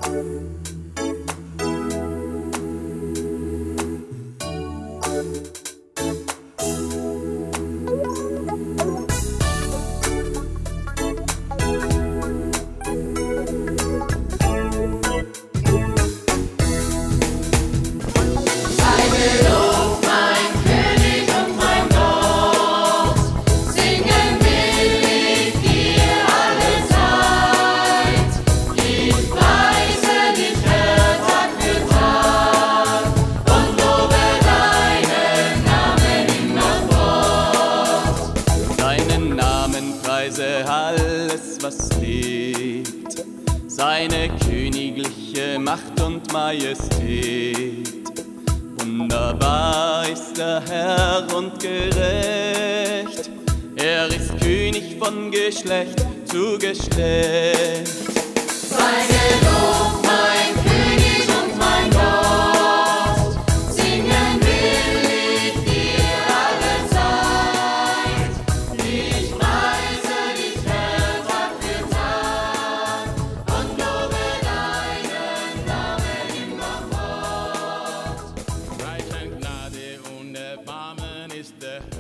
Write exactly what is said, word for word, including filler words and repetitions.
Alles, was lebt, seine königliche Macht und Majestät. Wunderbar ist der Herr und gerecht, er ist König von Geschlecht zu Geschlecht. Sei gelobt, mein König und mein Gott, singen will ich dir alle Zeit. Ich preise dich Herr Tag für Tag und lobe deinen Namen immerfort. Reich an Gnade und Erbarmen ist der